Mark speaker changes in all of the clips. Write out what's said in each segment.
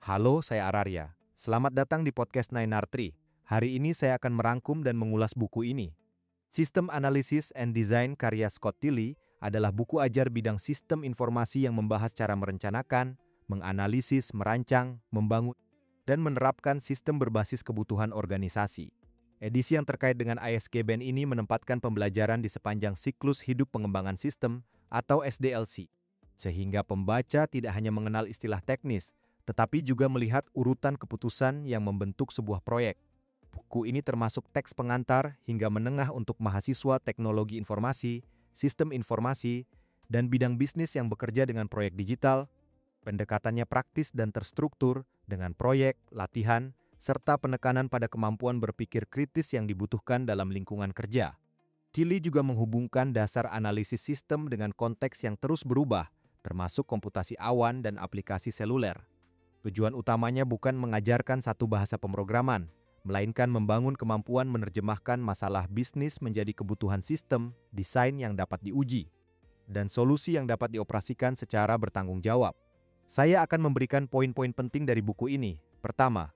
Speaker 1: Halo, saya Ararya. Selamat datang di podcast Nainartri. Hari ini saya akan merangkum dan mengulas buku ini. System Analysis and Design karya Scott Tilley adalah buku ajar bidang sistem informasi yang membahas cara merencanakan, menganalisis, merancang, membangun, dan menerapkan sistem berbasis kebutuhan organisasi. Edisi yang terkait dengan ISG-BAN ini menempatkan pembelajaran di sepanjang siklus hidup pengembangan sistem atau SDLC, sehingga pembaca tidak hanya mengenal istilah teknis, tetapi juga melihat urutan keputusan yang membentuk sebuah proyek. Buku ini termasuk teks pengantar hingga menengah untuk mahasiswa teknologi informasi, sistem informasi, dan bidang bisnis yang bekerja dengan proyek digital. Pendekatannya praktis dan terstruktur dengan proyek, latihan, serta penekanan pada kemampuan berpikir kritis yang dibutuhkan dalam lingkungan kerja. Tilley juga menghubungkan dasar analisis sistem dengan konteks yang terus berubah, termasuk komputasi awan dan aplikasi seluler. Tujuan utamanya bukan mengajarkan satu bahasa pemrograman, melainkan membangun kemampuan menerjemahkan masalah bisnis menjadi kebutuhan sistem, desain yang dapat diuji, dan solusi yang dapat dioperasikan secara bertanggung jawab. Saya akan memberikan poin-poin penting dari buku ini. Pertama,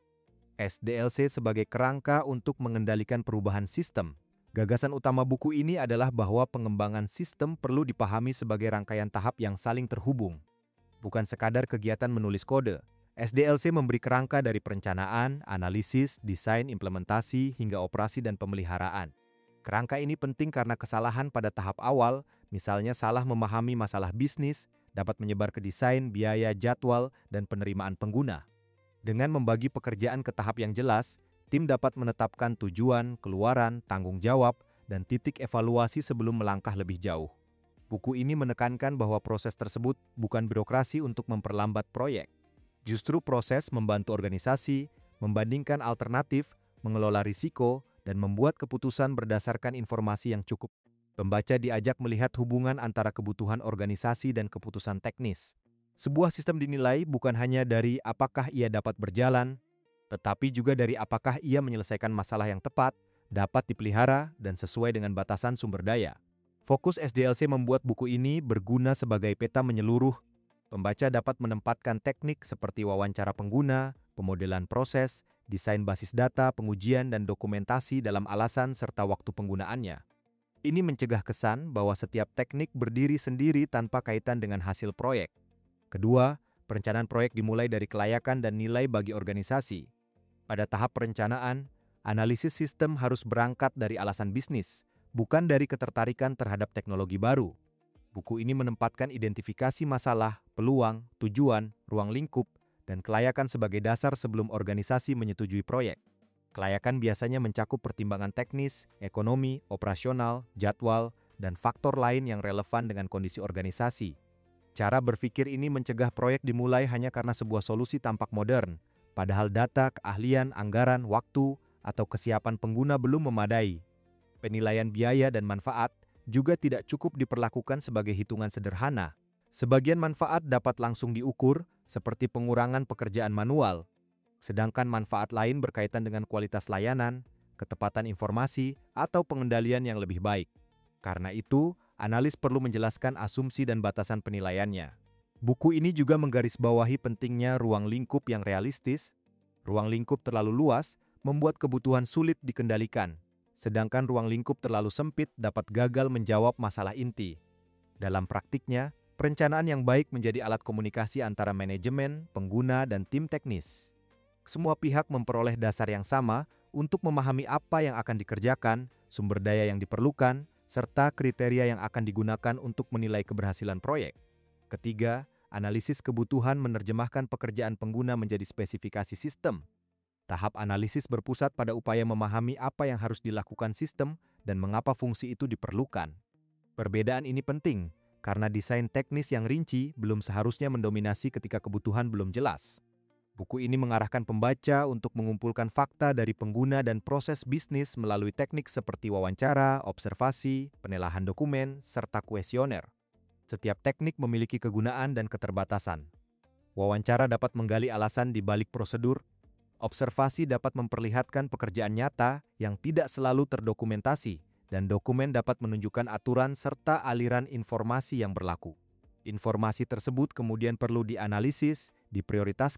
Speaker 1: SDLC sebagai kerangka untuk mengendalikan perubahan sistem. Gagasan utama buku ini adalah bahwa pengembangan sistem perlu dipahami sebagai rangkaian tahap yang saling terhubung, bukan sekadar kegiatan menulis kode. SDLC memberi kerangka dari perencanaan, analisis, desain, implementasi, hingga operasi dan pemeliharaan. Kerangka ini penting karena kesalahan pada tahap awal, misalnya salah memahami masalah bisnis, dapat menyebar ke desain, biaya, jadwal, dan penerimaan pengguna. Dengan membagi pekerjaan ke tahap yang jelas, tim dapat menetapkan tujuan, keluaran, tanggung jawab, dan titik evaluasi sebelum melangkah lebih jauh. Buku ini menekankan bahwa proses tersebut bukan birokrasi untuk memperlambat proyek. Justru proses membantu organisasi, membandingkan alternatif, mengelola risiko, dan membuat keputusan berdasarkan informasi yang cukup. Pembaca diajak melihat hubungan antara kebutuhan organisasi dan keputusan teknis. Sebuah sistem dinilai bukan hanya dari apakah ia dapat berjalan, tetapi juga dari apakah ia menyelesaikan masalah yang tepat, dapat dipelihara, dan sesuai dengan batasan sumber daya. Fokus SDLC membuat buku ini berguna sebagai peta menyeluruh. Pembaca dapat menempatkan teknik seperti wawancara pengguna, pemodelan proses, desain basis data, pengujian, dan dokumentasi dalam alasan serta waktu penggunaannya. Ini mencegah kesan bahwa setiap teknik berdiri sendiri tanpa kaitan dengan hasil proyek. Kedua, perencanaan proyek dimulai dari kelayakan dan nilai bagi organisasi. Pada tahap perencanaan, analisis sistem harus berangkat dari alasan bisnis, bukan dari ketertarikan terhadap teknologi baru. Buku ini menempatkan identifikasi masalah, peluang, tujuan, ruang lingkup, dan kelayakan sebagai dasar sebelum organisasi menyetujui proyek. Kelayakan biasanya mencakup pertimbangan teknis, ekonomi, operasional, jadwal, dan faktor lain yang relevan dengan kondisi organisasi. Cara berpikir ini mencegah proyek dimulai hanya karena sebuah solusi tampak modern, padahal data, keahlian, anggaran, waktu, atau kesiapan pengguna belum memadai. Penilaian biaya dan manfaat juga tidak cukup diperlakukan sebagai hitungan sederhana. Sebagian manfaat dapat langsung diukur, seperti pengurangan pekerjaan manual, sedangkan manfaat lain berkaitan dengan kualitas layanan, ketepatan informasi, atau pengendalian yang lebih baik. Karena itu, analis perlu menjelaskan asumsi dan batasan penilaiannya. Buku ini juga menggarisbawahi pentingnya ruang lingkup yang realistis. Ruang lingkup terlalu luas membuat kebutuhan sulit dikendalikan, sedangkan ruang lingkup terlalu sempit dapat gagal menjawab masalah inti. Dalam praktiknya, perencanaan yang baik menjadi alat komunikasi antara manajemen, pengguna, dan tim teknis. Semua pihak memperoleh dasar yang sama untuk memahami apa yang akan dikerjakan, sumber daya yang diperlukan, serta kriteria yang akan digunakan untuk menilai keberhasilan proyek. Ketiga, analisis kebutuhan menerjemahkan pekerjaan pengguna menjadi spesifikasi sistem. Tahap analisis berpusat pada upaya memahami apa yang harus dilakukan sistem dan mengapa fungsi itu diperlukan. Perbedaan ini penting karena desain teknis yang rinci belum seharusnya mendominasi ketika kebutuhan belum jelas. Buku ini mengarahkan pembaca untuk mengumpulkan fakta dari pengguna dan proses bisnis melalui teknik seperti wawancara, observasi, penelahan dokumen, serta kuesioner. Setiap teknik memiliki kegunaan dan keterbatasan. Wawancara dapat menggali alasan di balik prosedur. Observasi dapat memperlihatkan pekerjaan nyata yang tidak selalu terdokumentasi, dan dokumen dapat menunjukkan aturan serta aliran informasi yang berlaku. Informasi tersebut kemudian perlu dianalisis, diprioritaskan,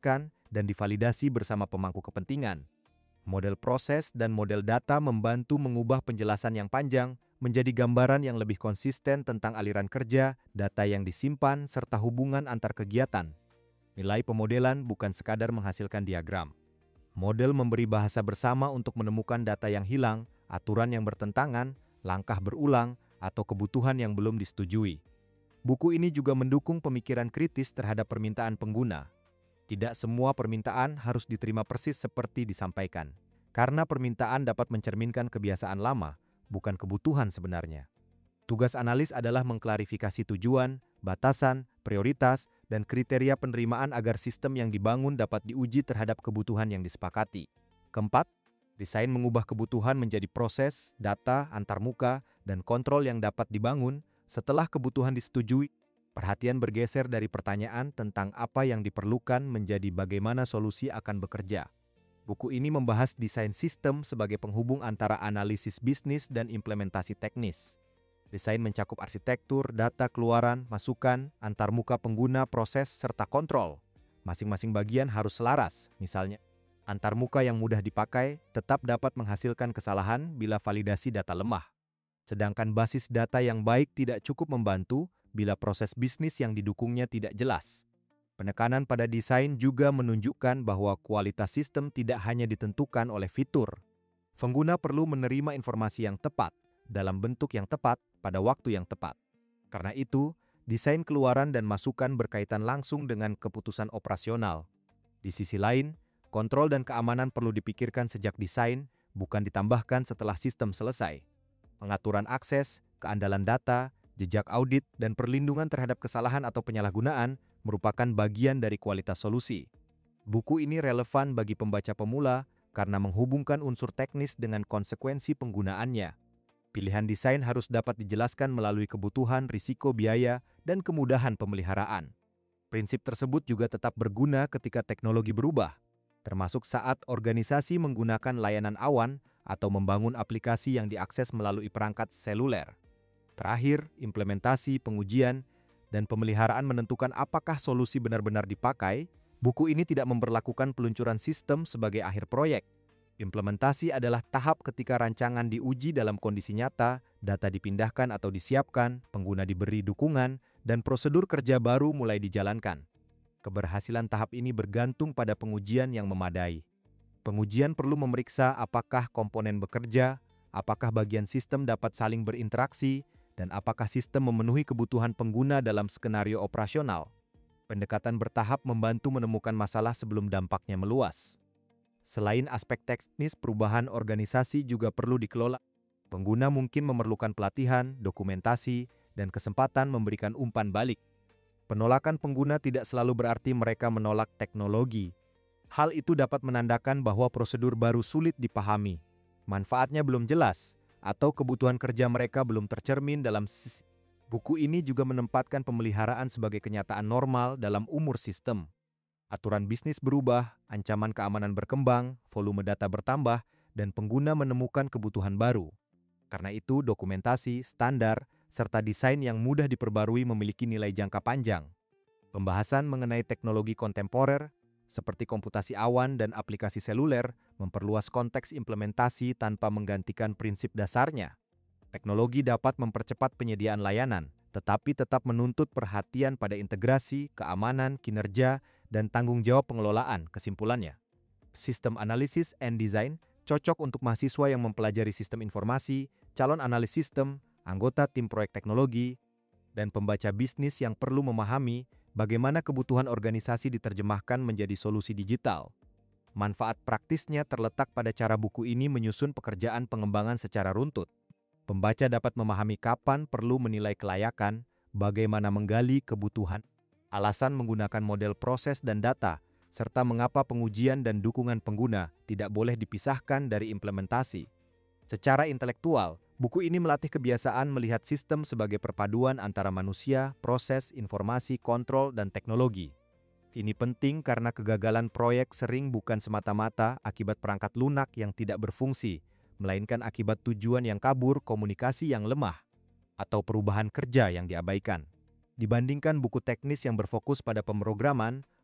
Speaker 1: dan divalidasi bersama pemangku kepentingan. Model proses dan model data membantu mengubah penjelasan yang panjang menjadi gambaran yang lebih konsisten tentang aliran kerja, data yang disimpan, serta hubungan antar kegiatan. Nilai pemodelan bukan sekadar menghasilkan diagram. Model memberi bahasa bersama untuk menemukan data yang hilang, aturan yang bertentangan, langkah berulang, atau kebutuhan yang belum disetujui. Buku ini juga mendukung pemikiran kritis terhadap permintaan pengguna. Tidak semua permintaan harus diterima persis seperti disampaikan, karena permintaan dapat mencerminkan kebiasaan lama, bukan kebutuhan sebenarnya. Tugas analis adalah mengklarifikasi tujuan, batasan, prioritas, dan kriteria penerimaan agar sistem yang dibangun dapat diuji terhadap kebutuhan yang disepakati. Keempat, desain mengubah kebutuhan menjadi proses, data, antarmuka, dan kontrol yang dapat dibangun setelah kebutuhan disetujui. Perhatian bergeser dari pertanyaan tentang apa yang diperlukan menjadi bagaimana solusi akan bekerja. Buku ini membahas desain sistem sebagai penghubung antara analisis bisnis dan implementasi teknis. Desain mencakup arsitektur, data keluaran, masukan, antarmuka pengguna, proses, serta kontrol. Masing-masing bagian harus selaras, misalnya, antarmuka yang mudah dipakai tetap dapat menghasilkan kesalahan bila validasi data lemah. Sedangkan basis data yang baik tidak cukup membantu bila proses bisnis yang didukungnya tidak jelas. Penekanan pada desain juga menunjukkan bahwa kualitas sistem tidak hanya ditentukan oleh fitur. Pengguna perlu menerima informasi yang tepat, dalam bentuk yang tepat, pada waktu yang tepat. Karena itu, desain keluaran dan masukan berkaitan langsung dengan keputusan operasional. Di sisi lain, kontrol dan keamanan perlu dipikirkan sejak desain, bukan ditambahkan setelah sistem selesai. Pengaturan akses, keandalan data, jejak audit, dan perlindungan terhadap kesalahan atau penyalahgunaan merupakan bagian dari kualitas solusi. Buku ini relevan bagi pembaca pemula karena menghubungkan unsur teknis dengan konsekuensi penggunaannya. Pilihan desain harus dapat dijelaskan melalui kebutuhan, risiko, biaya, dan kemudahan pemeliharaan. Prinsip tersebut juga tetap berguna ketika teknologi berubah, termasuk saat organisasi menggunakan layanan awan atau membangun aplikasi yang diakses melalui perangkat seluler. Terakhir, implementasi, pengujian, dan pemeliharaan menentukan apakah solusi benar-benar dipakai. Buku ini tidak memberlakukan peluncuran sistem sebagai akhir proyek. Implementasi adalah tahap ketika rancangan diuji dalam kondisi nyata, data dipindahkan atau disiapkan, pengguna diberi dukungan, dan prosedur kerja baru mulai dijalankan. Keberhasilan tahap ini bergantung pada pengujian yang memadai. Pengujian perlu memeriksa apakah komponen bekerja, apakah bagian sistem dapat saling berinteraksi, dan apakah sistem memenuhi kebutuhan pengguna dalam skenario operasional. Pendekatan bertahap membantu menemukan masalah sebelum dampaknya meluas. Selain aspek teknis, perubahan organisasi juga perlu dikelola. Pengguna mungkin memerlukan pelatihan, dokumentasi, dan kesempatan memberikan umpan balik. Penolakan pengguna tidak selalu berarti mereka menolak teknologi. Hal itu dapat menandakan bahwa prosedur baru sulit dipahami, manfaatnya belum jelas, atau kebutuhan kerja mereka belum tercermin dalam sisi. Buku ini juga menempatkan pemeliharaan sebagai kenyataan normal dalam umur sistem. Aturan bisnis berubah, ancaman keamanan berkembang, volume data bertambah, dan pengguna menemukan kebutuhan baru. Karena itu, dokumentasi, standar, serta desain yang mudah diperbarui memiliki nilai jangka panjang. Pembahasan mengenai teknologi kontemporer, seperti komputasi awan dan aplikasi seluler, memperluas konteks implementasi tanpa menggantikan prinsip dasarnya. Teknologi dapat mempercepat penyediaan layanan, tetapi tetap menuntut perhatian pada integrasi, keamanan, kinerja, dan tanggung jawab pengelolaan. Kesimpulannya, sistem analisis and design cocok untuk mahasiswa yang mempelajari sistem informasi, calon analis sistem, anggota tim proyek teknologi, dan pembaca bisnis yang perlu memahami bagaimana kebutuhan organisasi diterjemahkan menjadi solusi digital. Manfaat praktisnya terletak pada cara buku ini menyusun pekerjaan pengembangan secara runtut. Pembaca dapat memahami kapan perlu menilai kelayakan, bagaimana menggali kebutuhan, alasan menggunakan model proses dan data, serta mengapa pengujian dan dukungan pengguna tidak boleh dipisahkan dari implementasi. Secara intelektual, buku ini melatih kebiasaan melihat sistem sebagai perpaduan antara manusia, proses, informasi, kontrol, dan teknologi. Ini penting karena kegagalan proyek sering bukan semata-mata akibat perangkat lunak yang tidak berfungsi, melainkan akibat tujuan yang kabur, komunikasi yang lemah, atau perubahan kerja yang diabaikan. Dibandingkan buku teknis yang berfokus pada pemrograman,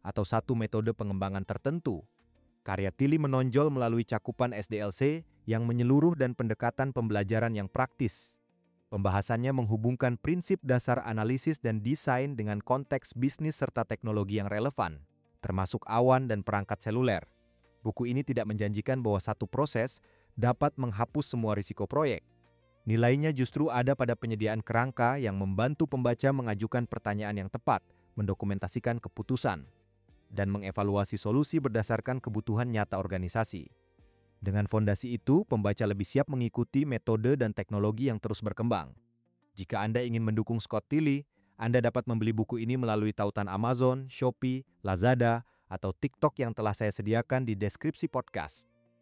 Speaker 1: atau satu metode pengembangan tertentu. Karya Tilly menonjol melalui cakupan SDLC yang menyeluruh dan pendekatan pembelajaran yang praktis. Pembahasannya menghubungkan prinsip dasar analisis dan desain dengan konteks bisnis serta teknologi yang relevan, termasuk awan dan perangkat seluler. Buku ini tidak menjanjikan bahwa satu proses dapat menghapus semua risiko proyek. Nilainya justru ada pada penyediaan kerangka yang membantu pembaca mengajukan pertanyaan yang tepat, mendokumentasikan keputusan, dan mengevaluasi solusi berdasarkan kebutuhan nyata organisasi. Dengan fondasi itu, pembaca lebih siap mengikuti metode dan teknologi yang terus berkembang. Jika Anda ingin mendukung Scott Tilly, Anda dapat membeli buku ini melalui tautan Amazon, Shopee, Lazada, atau TikTok yang telah saya sediakan di deskripsi podcast.